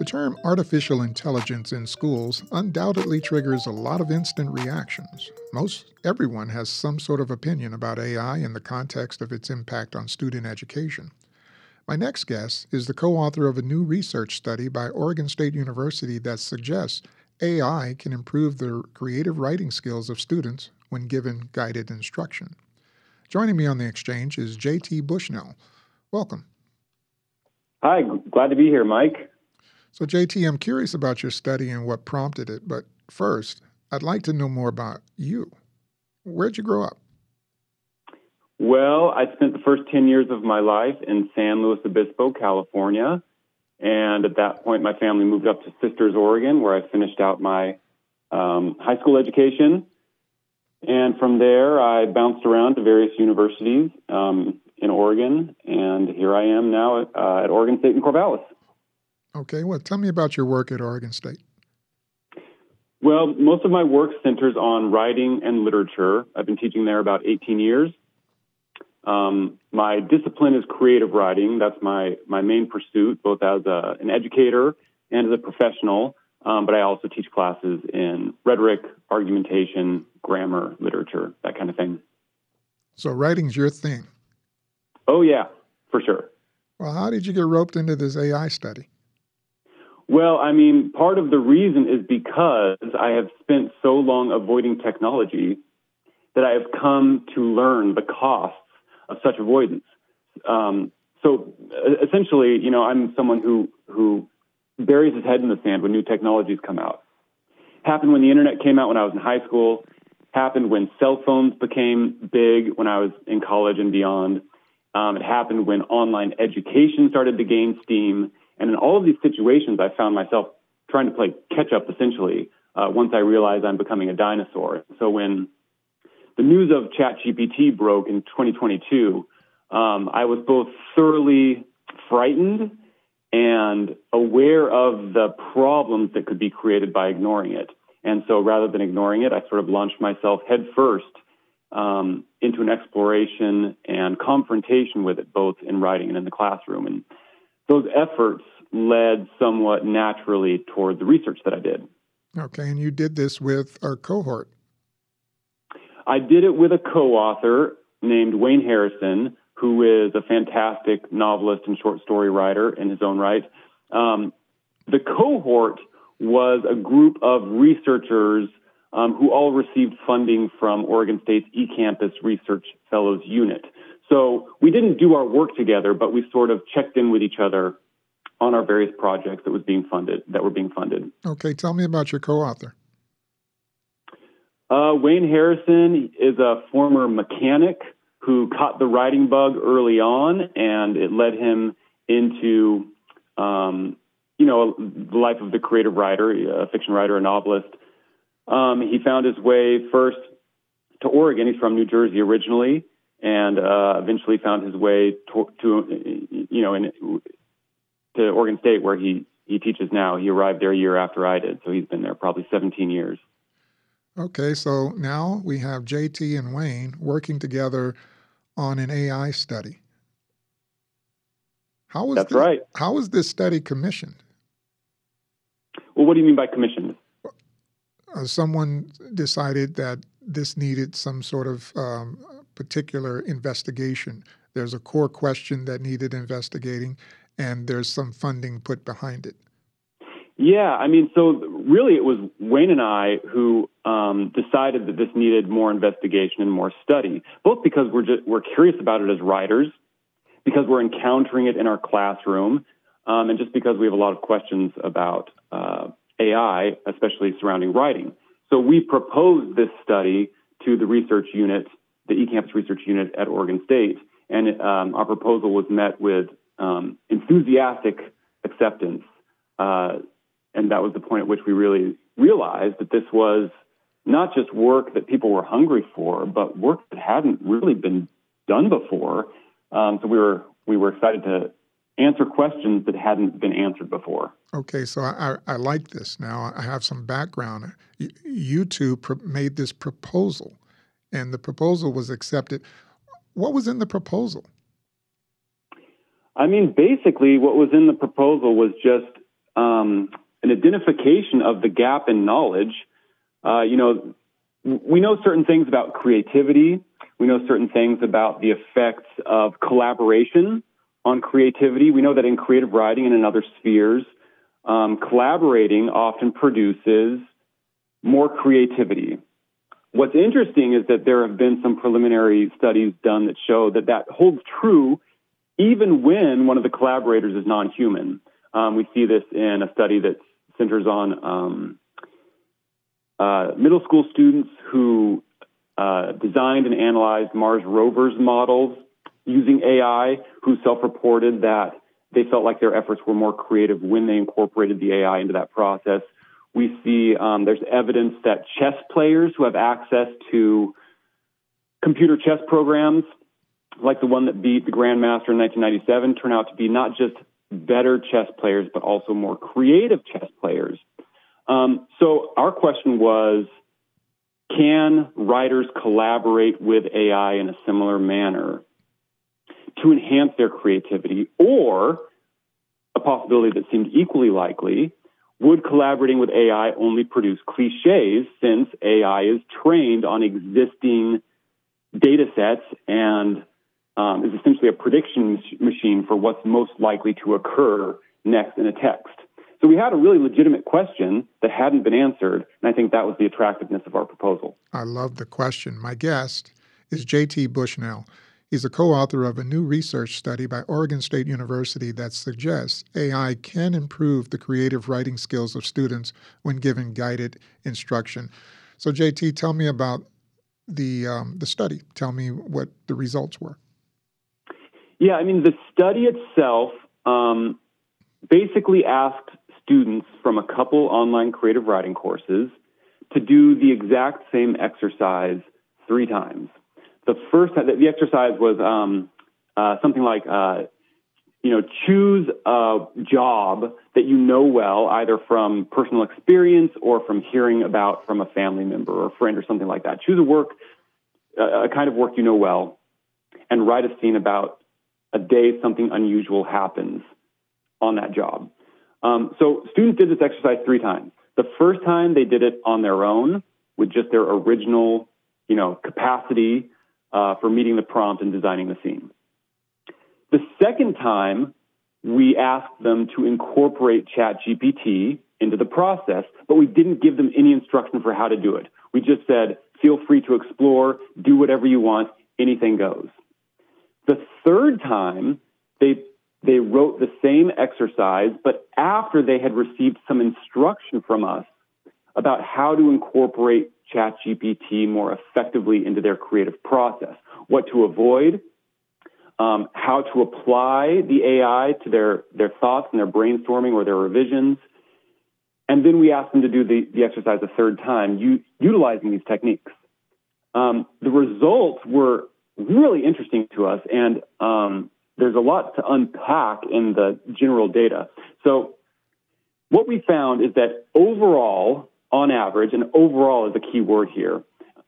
The term artificial intelligence in schools undoubtedly triggers a lot of instant reactions. Most everyone has some sort of opinion about AI in the context of its impact on student education. My next guest is the co author of a new research study by Oregon State University that suggests AI can improve the creative writing skills of students when given guided instruction. Joining me on the exchange is J.T. Bushnell. Welcome. Hi, glad to be here, Mike. So, JT, I'm curious about your study and what prompted it, but first, I'd like to know more about you. Where'd you grow up? Well, I spent the first 10 years of my life in San Luis Obispo, California. And at that point, my family moved up to Sisters, Oregon, where I finished out my high school education. And from there, I bounced around to various universities in Oregon. And here I am now at Oregon State in Corvallis. Okay, well, tell me about your work at Oregon State. Well, most of my work centers on writing and literature. I've been teaching there about 18 years. My discipline is creative writing. That's my main pursuit, both as an educator and as a professional. But I also teach classes in rhetoric, argumentation, grammar, literature, that kind of thing. So writing's your thing? Oh, yeah, for sure. Well, how did you get roped into this AI study? Well, I mean, part of the reason is because I have spent so long avoiding technology that I have come to learn the costs of such avoidance. So essentially, I'm someone who buries his head in the sand when new technologies come out. Happened when the internet came out when I was in high school. Happened when cell phones became big when I was in college and beyond. It happened when online education started to gain steam. And in all of these situations, I found myself trying to play catch up, essentially, once I realized I'm becoming a dinosaur. So when the news of ChatGPT broke in 2022, I was both thoroughly frightened and aware of the problems that could be created by ignoring it. And so rather than ignoring it, I sort of launched myself headfirst into an exploration and confrontation with it, both in writing and in the classroom. And those efforts led somewhat naturally toward the research that I did. Okay, and you did this with a cohort. I did it with a co-author named Wayne Harrison, who is a fantastic novelist and short story writer in his own right. The cohort was a group of researchers who all received funding from Oregon State's eCampus Research Fellows Unit. So we didn't do our work together, but we sort of checked in with each other on our various projects that were being funded. Okay, tell me about your co-author. Wayne Harrison is a former mechanic who caught the writing bug early on, and it led him into, the life of the creative writer, a fiction writer, a novelist. He found his way first to Oregon. He's from New Jersey originally, and eventually found his way to Oregon State, where he teaches now. He arrived there a year after I did, so he's been there probably 17 years. Okay, so now we have JT and Wayne working together on an AI study. That's right. How was this study commissioned? Well, what do you mean by commissioned? Someone decided that this needed some sort of particular investigation. There's a core question that needed investigating, and there's some funding put behind it. Yeah, I mean, so really it was Wayne and I who decided that this needed more investigation and more study, both because we're curious about it as writers, because we're encountering it in our classroom, and just because we have a lot of questions about AI, especially surrounding writing. So we proposed this study to the research unit, the eCampus Research Unit at Oregon State, and our proposal was met with enthusiastic acceptance. And that was the point at which we really realized that this was not just work that people were hungry for, but work that hadn't really been done before. So we were excited to answer questions that hadn't been answered before. Okay, so I like this. Now I have some background. You two made this proposal, and the proposal was accepted. What was in the proposal? I mean, basically what was in the proposal was just an identification of the gap in knowledge. We know certain things about creativity. We know certain things about the effects of collaboration on creativity. We know that in creative writing and in other spheres, collaborating often produces more creativity. What's interesting is that there have been some preliminary studies done that show that holds true even when one of the collaborators is non-human. We see this in a study that centers on middle school students who designed and analyzed Mars rovers models using AI, who self-reported that they felt like their efforts were more creative when they incorporated the AI into that process. We see there's evidence that chess players who have access to computer chess programs, like the one that beat the Grandmaster in 1997, turn out to be not just better chess players, but also more creative chess players. So our question was, can writers collaborate with AI in a similar manner to enhance their creativity? Or a possibility that seemed equally likely, would collaborating with AI only produce cliches, since AI is trained on existing data sets and is essentially a prediction machine for what's most likely to occur next in a text? So we had a really legitimate question that hadn't been answered, and I think that was the attractiveness of our proposal. I love the question. My guest is J.T. Bushnell. He's a co-author of a new research study by Oregon State University that suggests AI can improve the creative writing skills of students when given guided instruction. So, J.T., tell me about the study. Tell me what the results were. Yeah, I mean, the study itself basically asked students from a couple online creative writing courses to do the exact same exercise 3 times. The first time, the exercise was something like, choose a job that you know well, either from personal experience or from hearing about from a family member or friend or something like that. Choose a kind of work you know well, and write a scene about a day something unusual happens on that job. So students did this exercise 3 times. The first time they did it on their own with just their original, capacity for meeting the prompt and designing the scene. The second time, we asked them to incorporate ChatGPT into the process, but we didn't give them any instruction for how to do it. We just said, feel free to explore, do whatever you want, anything goes. The third time, they wrote the same exercise, but after they had received some instruction from us about how to incorporate ChatGPT more effectively into their creative process, what to avoid, how to apply the AI to their thoughts and their brainstorming or their revisions. And then we asked them to do the exercise a third time, utilizing these techniques. The results were really interesting to us, and there's a lot to unpack in the general data. So what we found is that overall, on average, and overall is a key word here,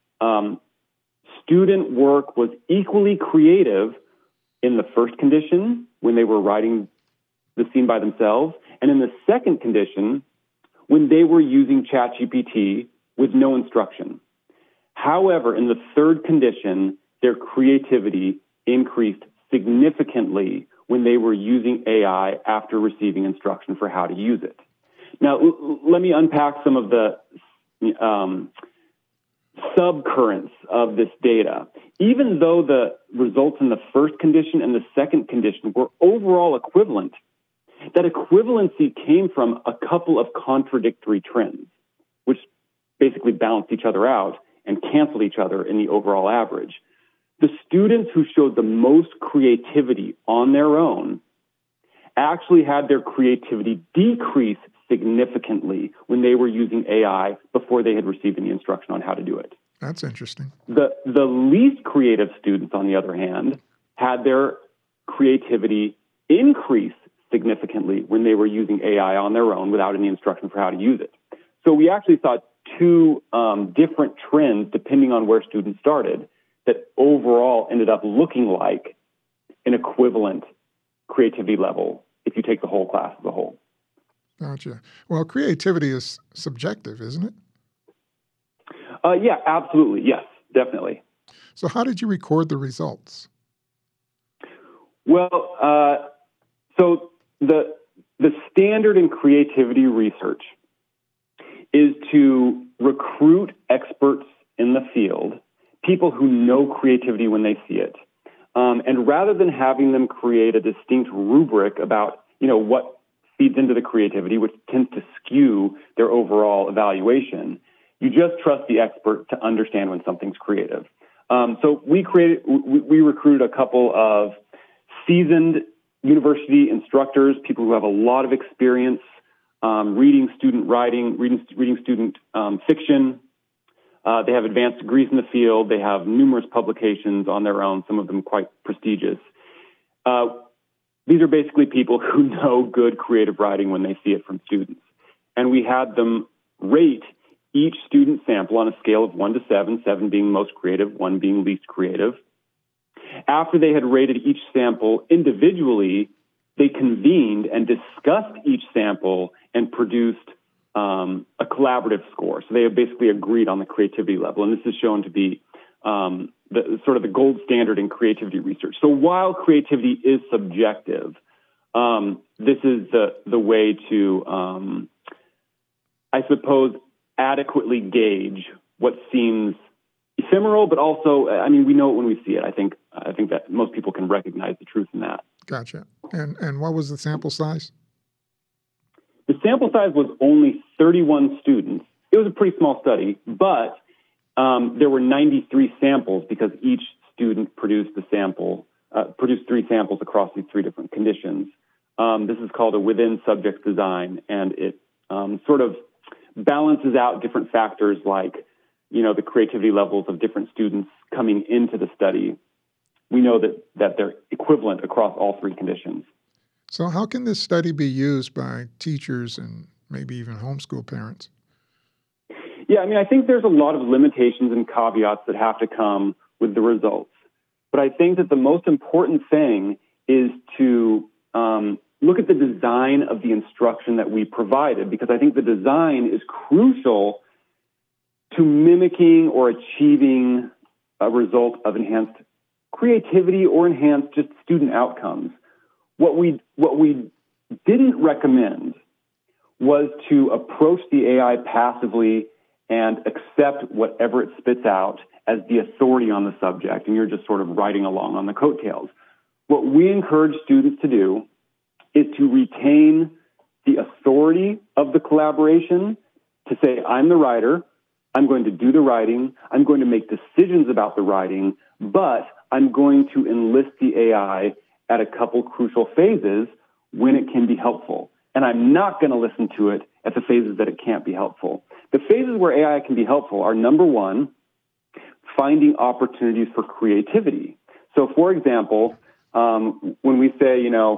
student work was equally creative in the first condition when they were writing the scene by themselves, and in the second condition when they were using ChatGPT with no instruction. However, in the third condition, their creativity increased significantly when they were using AI after receiving instruction for how to use it. Now, let me unpack some of the subcurrents of this data. Even though the results in the first condition and the second condition were overall equivalent, that equivalency came from a couple of contradictory trends, which basically balanced each other out and canceled each other in the overall average. The students who showed the most creativity on their own actually had their creativity decrease significantly when they were using AI before they had received any instruction on how to do it. That's interesting. The least creative students, on the other hand, had their creativity increase significantly when they were using AI on their own without any instruction for how to use it. So we actually saw 2 different trends depending on where students started that overall ended up looking like an equivalent creativity level if you take the whole class as a whole. Gotcha. Well, creativity is subjective, isn't it? Yeah, absolutely. Yes, definitely. So how did you record the results? Well, so the standard in creativity research is to recruit experts in the field, people who know creativity when they see it. And rather than having them create a distinct rubric about, what feeds into the creativity, which tends to skew their overall evaluation, you just trust the expert to understand when something's creative. So we recruited a couple of seasoned university instructors, people who have a lot of experience reading student writing, reading student fiction. They have advanced degrees in the field. They have numerous publications on their own, some of them quite prestigious. These are basically people who know good creative writing when they see it from students. And we had them rate each student sample on a scale of 1 to 7, 7 being most creative, 1 being least creative. After they had rated each sample individually, they convened and discussed each sample and produced a collaborative score. So they have basically agreed on the creativity level. And this is shown to be the gold standard in creativity research. So while creativity is subjective, this is the way to, I suppose, adequately gauge what seems ephemeral, but also, we know it when we see it. I think that most people can recognize the truth in that. Gotcha. And what was the sample size? The sample size was only 31 students. It was a pretty small study, but there were 93 samples because each student produced 3 samples across these 3 different conditions. This is called a within-subject design, and it sort of balances out different factors like, the creativity levels of different students coming into the study. We know that they're equivalent across all 3 conditions. So how can this study be used by teachers and maybe even homeschool parents? Yeah, I think there's a lot of limitations and caveats that have to come with the results. But I think that the most important thing is to look at the design of the instruction that we provided, because I think the design is crucial to mimicking or achieving a result of enhanced creativity or enhanced just student outcomes. What we didn't recommend was to approach the AI passively and accept whatever it spits out as the authority on the subject, and you're just sort of riding along on the coattails. What we encourage students to do is to retain the authority of the collaboration, to say, I'm the writer, I'm going to do the writing, I'm going to make decisions about the writing, but I'm going to enlist the AI at a couple crucial phases when it can be helpful. And I'm not going to listen to it at the phases that it can't be helpful. The phases where AI can be helpful are, number 1, finding opportunities for creativity. So, for example, when we say,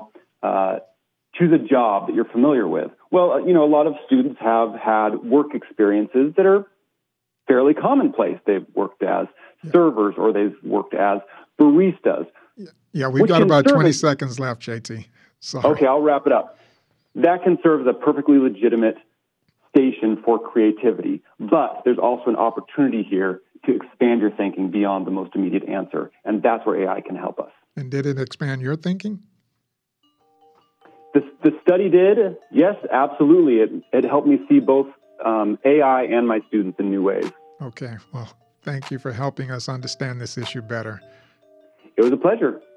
choose a job that you're familiar with, well, a lot of students have had work experiences that are fairly commonplace. They've worked as servers or they've worked as baristas. Yeah, we've got about 20 seconds left, JT. Sorry. Okay, I'll wrap it up. That can serve as a perfectly legitimate station for creativity, but there's also an opportunity here to expand your thinking beyond the most immediate answer, and that's where AI can help us. And did it expand your thinking? The study did, yes, absolutely. It helped me see both AI and my students in new ways. Okay, well, thank you for helping us understand this issue better. It was a pleasure.